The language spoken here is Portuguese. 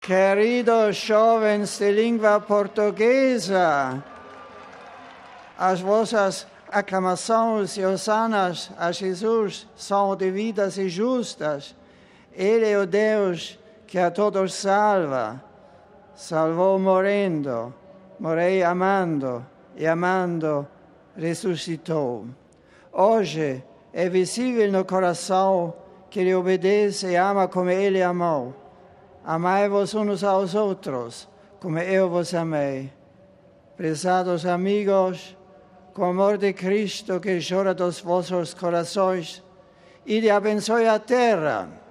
Queridos jovens de língua portuguesa, as vossas aclamações e hosanas a Jesus são devidas e justas. Ele é o Deus que a todos salva. Salvou morrendo, morreu amando, e amando ressuscitou. Hoje é visível no coração que lhe obedece e ama como ele amou. Amai-vos uns aos outros, como eu vos amei. Prezados amigos, com o amor de Cristo que chora dos vossos corações, Ele abençoe a terra,